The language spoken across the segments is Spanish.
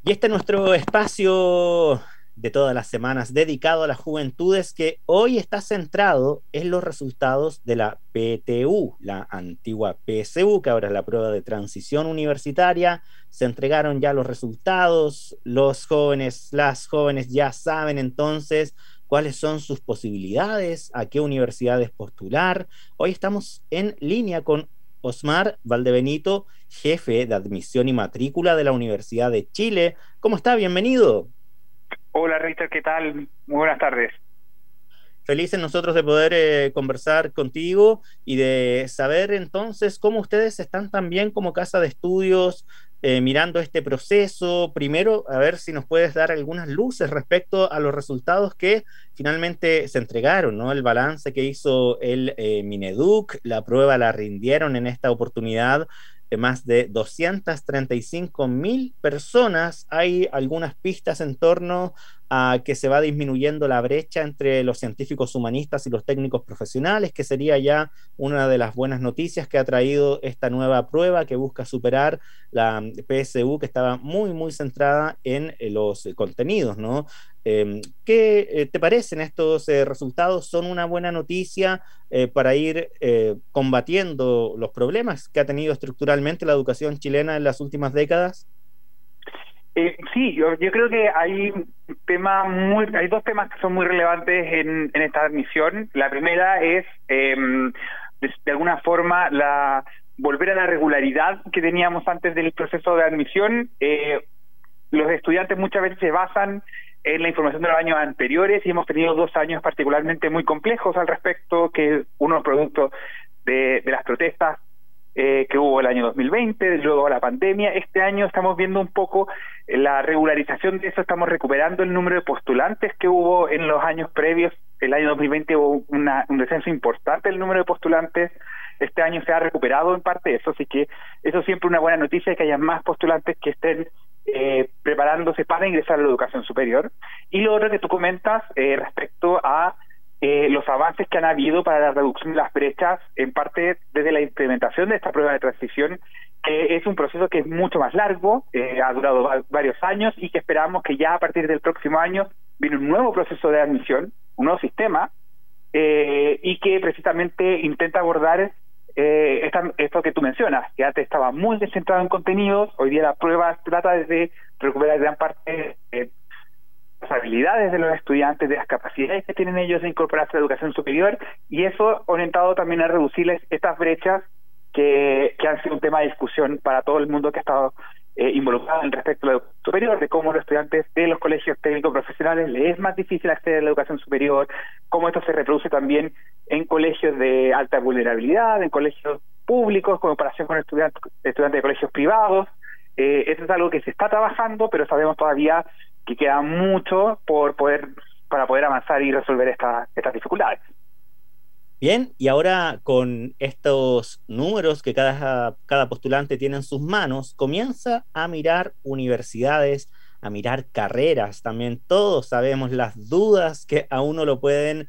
Y este es nuestro espacio de todas las semanas dedicado a las juventudes que hoy está centrado en los resultados de la PTU, la antigua PSU, que ahora es la prueba de transición universitaria. Se entregaron ya los resultados, los jóvenes, las jóvenes ya saben entonces cuáles son sus posibilidades, a qué universidades postular. Hoy estamos en línea con Osmar Valdebenito, jefe de admisión y matrícula de la Universidad de Chile. ¿Cómo está? Bienvenido. Hola Richard, ¿qué tal? Muy buenas tardes. Felices nosotros de poder conversar contigo y de saber entonces cómo ustedes están también como casa de estudios mirando este proceso. Primero, a ver si nos puedes dar algunas luces respecto a los resultados que finalmente se entregaron, ¿no? El balance que hizo el Mineduc, la prueba la rindieron en esta oportunidad más de 235.000 personas. Hay algunas pistas en torno a que se va disminuyendo la brecha entre los científicos humanistas y los técnicos profesionales, que sería ya una de las buenas noticias que ha traído esta nueva prueba que busca superar la PSU, que estaba muy, muy centrada en los contenidos, ¿no? ¿Qué te parecen estos resultados? ¿Son una buena noticia para ir combatiendo los problemas que ha tenido estructuralmente la educación chilena en las últimas décadas? Sí, yo creo que hay dos temas que son muy relevantes en esta admisión. La primera es, de alguna forma, volver a la regularidad que teníamos antes del proceso de admisión. Los estudiantes muchas veces se basan en la información de los años anteriores y hemos tenido 2 años particularmente muy complejos al respecto, que uno producto de las protestas que hubo el año 2020, luego la pandemia. Este año estamos viendo un poco la regularización de eso, estamos recuperando el número de postulantes que hubo en los años previos. El año 2020 hubo un descenso importante del número de postulantes. Este año se ha recuperado en parte eso, así que eso es siempre una buena noticia, que haya más postulantes que estén preparándose para ingresar a la educación superior. Y lo otro que tú comentas respecto a los avances que han habido para la reducción de las brechas, en parte desde la implementación de esta prueba de transición, que es un proceso que es mucho más largo, ha durado varios años, y que esperamos que ya a partir del próximo año viene un nuevo proceso de admisión, un nuevo sistema, y que precisamente intenta abordar esto que tú mencionas, que antes estaba muy descentrado en contenidos. Hoy día la prueba trata de recuperar gran parte las habilidades de los estudiantes, de las capacidades que tienen ellos de incorporarse a la educación superior, y eso orientado también a reducirles estas brechas que han sido un tema de discusión para todo el mundo que ha estado involucrado en respecto a la educación superior, de cómo los estudiantes de los colegios técnicos profesionales les es más difícil acceder a la educación superior, cómo esto se reproduce también en colegios de alta vulnerabilidad, en colegios públicos, como comparación con estudiantes de colegios privados. Eso es algo que se está trabajando, pero sabemos todavía que queda mucho para poder avanzar y resolver estas dificultades. Bien, y ahora con estos números que cada postulante tiene en sus manos, comienza a mirar universidades, a mirar carreras también. Todos sabemos las dudas que a uno lo pueden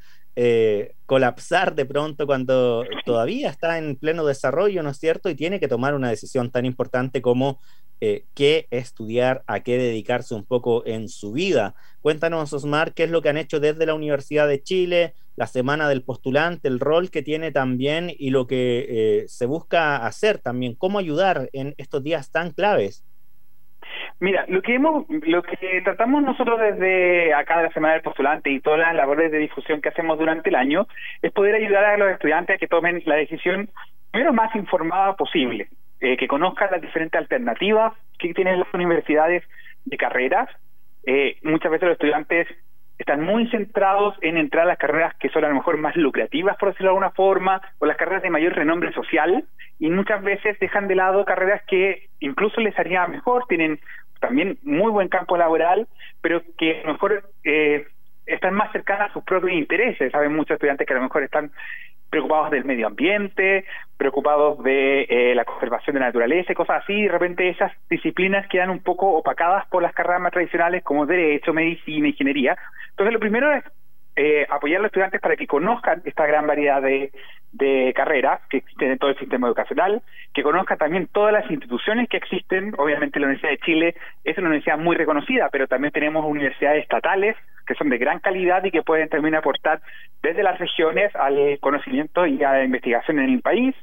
colapsar de pronto cuando todavía está en pleno desarrollo, ¿no es cierto? Y tiene que tomar una decisión tan importante como qué estudiar, a qué dedicarse un poco en su vida. Cuéntanos, Osmar, qué es lo que han hecho desde la Universidad de Chile, la semana del postulante, el rol que tiene también y lo que se busca hacer también, cómo ayudar en estos días tan claves. Mira, lo que tratamos nosotros desde acá de la Semana del Postulante y todas las labores de difusión que hacemos durante el año es poder ayudar a los estudiantes a que tomen la decisión primero más informada posible, que conozcan las diferentes alternativas que tienen las universidades de carreras. Muchas veces los estudiantes están muy centrados en entrar a las carreras que son a lo mejor más lucrativas, por decirlo de alguna forma, o las carreras de mayor renombre social, y muchas veces dejan de lado carreras que incluso les haría mejor, tienen también muy buen campo laboral, pero que a lo mejor están más cercanas a sus propios intereses. Saben muchos estudiantes que a lo mejor están preocupados del medio ambiente, preocupados de la conservación de la naturaleza y cosas así, y de repente esas disciplinas quedan un poco opacadas por las carreras más tradicionales como derecho, medicina, ingeniería. Entonces lo primero es apoyar a los estudiantes para que conozcan esta gran variedad de carreras que existen en todo el sistema educacional, que conozcan también todas las instituciones que existen. Obviamente la Universidad de Chile es una universidad muy reconocida, pero también tenemos universidades estatales que son de gran calidad y que pueden también aportar desde las regiones al conocimiento y a la investigación en el país.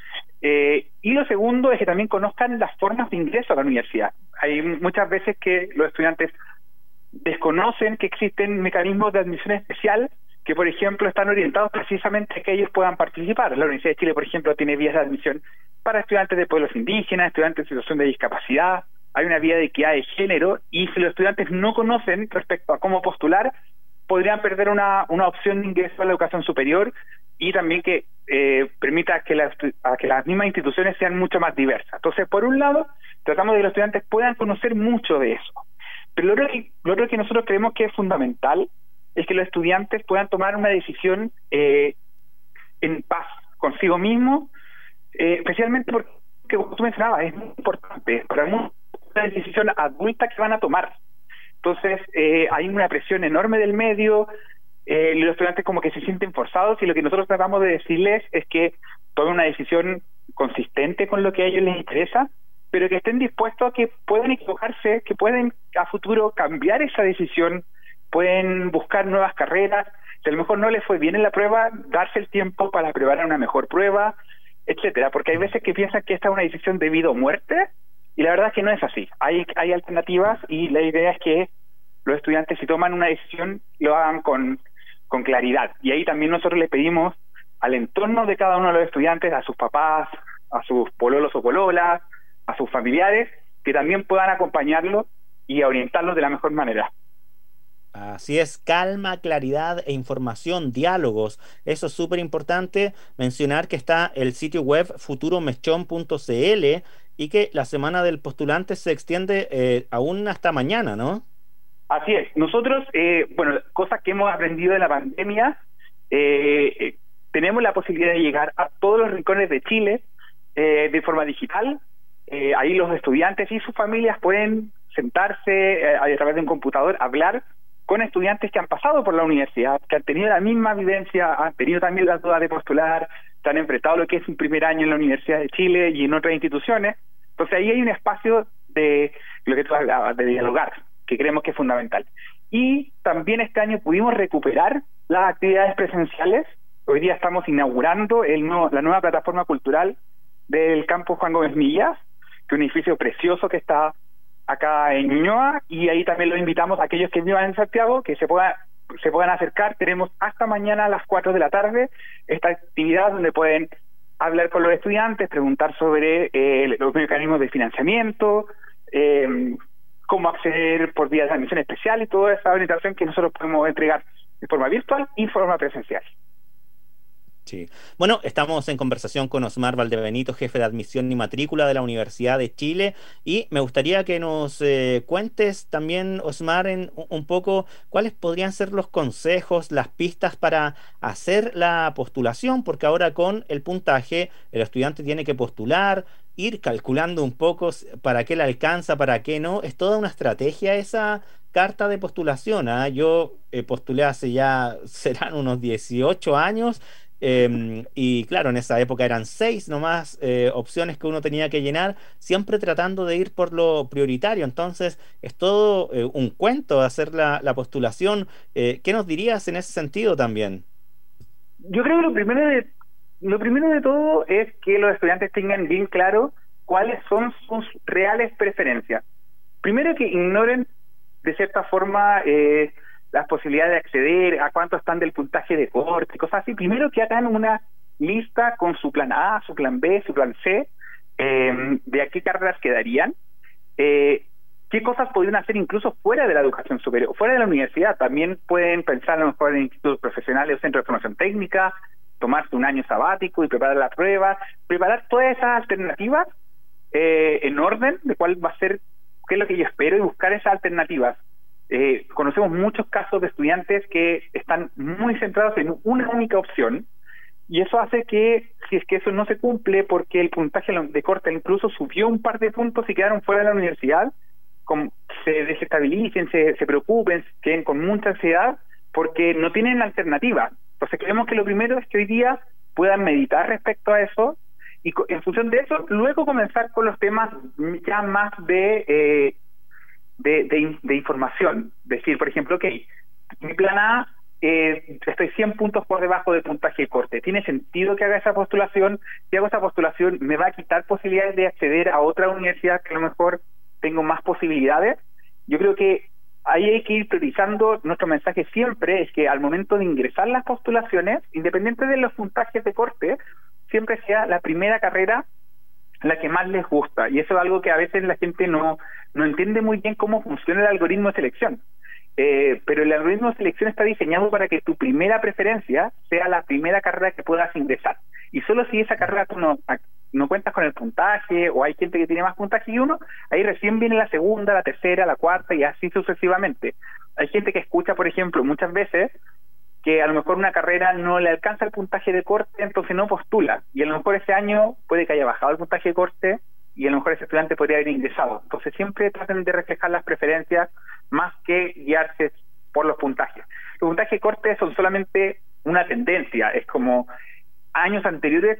Y lo segundo es que también conozcan las formas de ingreso a la universidad. Hay muchas veces que los estudiantes desconocen que existen mecanismos de admisión especial que, por ejemplo, están orientados precisamente a que ellos puedan participar. La Universidad de Chile, por ejemplo, tiene vías de admisión para estudiantes de pueblos indígenas, estudiantes en situación de discapacidad, hay una vía de equidad de género, y si los estudiantes no conocen respecto a cómo postular, podrían perder una opción de ingreso a la educación superior, y también que permita que las mismas instituciones sean mucho más diversas. Entonces, por un lado, tratamos de que los estudiantes puedan conocer mucho de eso. Pero lo otro que nosotros creemos que es fundamental es que los estudiantes puedan tomar una decisión en paz consigo mismo, especialmente porque, como tú mencionabas, es muy importante para una decisión adulta que van a tomar. Entonces, hay una presión enorme del medio, los estudiantes como que se sienten forzados, y lo que nosotros tratamos de decirles es que tomen una decisión consistente con lo que a ellos les interesa, pero que estén dispuestos a que pueden equivocarse, que pueden a futuro cambiar esa decisión, pueden buscar nuevas carreras, si a lo mejor no les fue bien en la prueba, darse el tiempo para preparar una mejor prueba, etcétera, porque hay veces que piensan que esta es una decisión de vida o muerte, y la verdad es que no es así. Hay alternativas, y la idea es que los estudiantes, si toman una decisión, lo hagan con claridad. Y ahí también nosotros le pedimos al entorno de cada uno de los estudiantes, a sus papás, a sus pololos o pololas, a sus familiares, que también puedan acompañarlos y orientarlos de la mejor manera. Así es, calma, claridad e información, diálogos. Eso es súper importante. Mencionar que está el sitio web futuromechón.cl y que la semana del postulante se extiende aún hasta mañana, ¿no? Así es. Nosotros, cosas que hemos aprendido de la pandemia, tenemos la posibilidad de llegar a todos los rincones de Chile de forma digital. Ahí los estudiantes y sus familias pueden sentarse a través de un computador, hablar con estudiantes que han pasado por la universidad, que han tenido la misma vivencia, han tenido también las dudas de postular, se han enfrentado a lo que es un primer año en la Universidad de Chile y en otras instituciones. Entonces ahí hay un espacio de lo que tú hablabas, de dialogar, que creemos que es fundamental. Y también este año pudimos recuperar las actividades presenciales. Hoy día estamos inaugurando la nueva plataforma cultural del campus Juan Gómez Millas, que es un edificio precioso que está acá en Ñuñoa, y ahí también los invitamos a aquellos que vivan en Santiago que se puedan acercar. Tenemos hasta mañana a las 4 de la tarde esta actividad donde pueden hablar con los estudiantes, preguntar sobre los mecanismos de financiamiento, cómo acceder por vías de admisión especial y toda esa orientación que nosotros podemos entregar de forma virtual y forma presencial. Sí. Bueno, estamos en conversación con Osmar Valdebenito, jefe de admisión y matrícula de la Universidad de Chile, y me gustaría que nos cuentes también, Osmar, un poco cuáles podrían ser los consejos, las pistas para hacer la postulación, porque ahora con el puntaje el estudiante tiene que postular, ir calculando un poco para qué le alcanza, para qué no. Es toda una estrategia esa carta de postulación, ¿eh? Yo postulé hace ya, serán unos 18 años. Y claro, en esa época eran 6 nomás opciones que uno tenía que llenar, siempre tratando de ir por lo prioritario. Entonces, es todo un cuento hacer la postulación. ¿Qué nos dirías en ese sentido también? Yo creo que lo primero de todo es que los estudiantes tengan bien claro cuáles son sus reales preferencias. Primero, que ignoren de cierta forma las posibilidades de acceder, a cuánto están del puntaje de corte, cosas así. Primero, que hagan una lista con su plan A, su plan B, su plan C, de a qué carreras quedarían, qué cosas podrían hacer incluso fuera de la educación superior, fuera de la universidad. También pueden pensar a lo mejor en institutos profesionales o centros de formación técnica, tomarse un año sabático y preparar la prueba, preparar todas esas alternativas en orden de cuál va a ser, qué es lo que yo espero, y buscar esas alternativas. Conocemos muchos casos de estudiantes que están muy centrados en una única opción, y eso hace que, si es que eso no se cumple porque el puntaje de corte incluso subió un par de puntos y quedaron fuera de la universidad, se desestabilicen, se preocupen, queden con mucha ansiedad, porque no tienen alternativa. Entonces creemos que lo primero es que hoy día puedan meditar respecto a eso y en función de eso luego comenzar con los temas ya más de información. Decir, por ejemplo, ok, mi plan A, estoy 100 puntos por debajo del puntaje de corte. ¿Tiene sentido que haga esa postulación? Si hago esa postulación, ¿me va a quitar posibilidades de acceder a otra universidad que a lo mejor tengo más posibilidades? Yo creo que ahí hay que ir priorizando. Nuestro mensaje siempre es que al momento de ingresar las postulaciones, independiente de los puntajes de corte, siempre sea la primera carrera la que más les gusta. Y eso es algo que a veces la gente no entiende muy bien cómo funciona el algoritmo de selección. Pero el algoritmo de selección está diseñado para que tu primera preferencia sea la primera carrera que puedas ingresar. Y solo si esa carrera tú no cuentas con el puntaje, o hay gente que tiene más puntaje que uno, ahí recién viene la segunda, la tercera, la cuarta y así sucesivamente. Hay gente que escucha, por ejemplo, muchas veces que a lo mejor una carrera no le alcanza el puntaje de corte, entonces no postula. Y a lo mejor ese año puede que haya bajado el puntaje de corte y a lo mejor ese estudiante podría haber ingresado. Entonces siempre traten de reflejar las preferencias más que guiarse por los puntajes. Los puntajes de corte son solamente una tendencia, es como años anteriores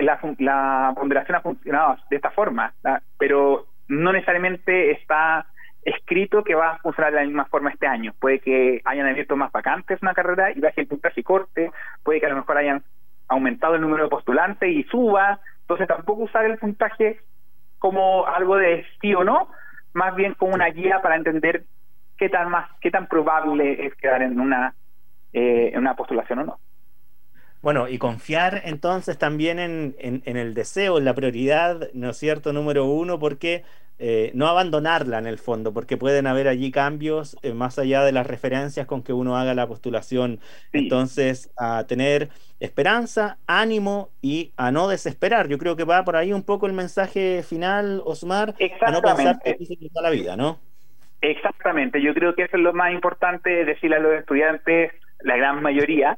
la ponderación ha funcionado de esta forma, ¿verdad? Pero no necesariamente está escrito que va a funcionar de la misma forma este año. Puede que hayan abierto más vacantes una carrera y baje el puntaje y corte, puede que a lo mejor hayan aumentado el número de postulantes y suba. Entonces tampoco usar el puntaje como algo de sí o no, más bien como una guía para entender qué tan probable es quedar en una postulación o no. Bueno, y confiar entonces también en el deseo, en la prioridad, ¿no es cierto?, número uno, porque no abandonarla en el fondo, porque pueden haber allí cambios más allá de las referencias con que uno haga la postulación. Sí, Entonces, a tener esperanza, ánimo y a no desesperar. Yo creo que va por ahí un poco el mensaje final, Osmar, a no pensar que exactamente. aquí se nos da la vida, ¿no? Exactamente, yo creo que eso es lo más importante, decirle a los estudiantes, la gran mayoría,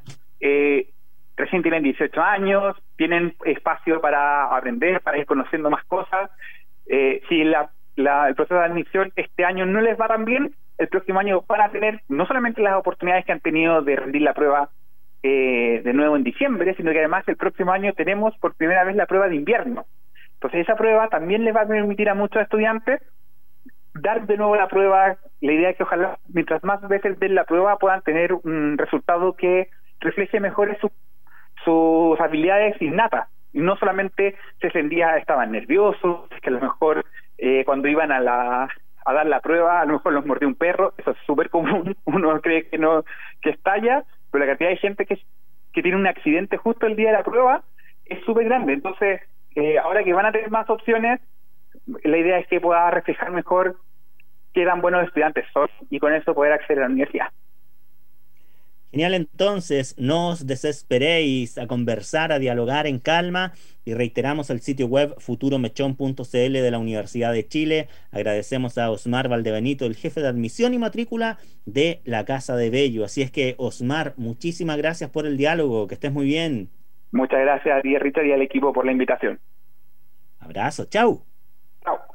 recién tienen 18 años, tienen espacio para aprender, para ir conociendo más cosas. Si el proceso de admisión este año no les va tan bien, el próximo año van a tener no solamente las oportunidades que han tenido de rendir la prueba de nuevo en diciembre, sino que además el próximo año tenemos por primera vez la prueba de invierno. Entonces esa prueba también les va a permitir a muchos estudiantes dar de nuevo la prueba. La idea es que ojalá mientras más veces den la prueba puedan tener un resultado que refleje mejor sus habilidades innatas. Y no solamente si ese día estaban nerviosos, que a lo mejor cuando iban a dar la prueba a lo mejor los mordió un perro. Eso es súper común, uno cree que no, que estalla, pero la cantidad de gente que tiene un accidente justo el día de la prueba es súper grande. Entonces ahora que van a tener más opciones, la idea es que pueda reflejar mejor qué tan buenos estudiantes son y con eso poder acceder a la universidad. Genial, entonces, no os desesperéis, a conversar, a dialogar en calma, y reiteramos el sitio web futuromechon.cl de la Universidad de Chile. Agradecemos a Osmar Valdebenito, el jefe de admisión y matrícula de la Casa de Bello. Así es que, Osmar, muchísimas gracias por el diálogo, que estés muy bien. Muchas gracias a ti, Richard, y al equipo por la invitación. Abrazo, chau. Chao.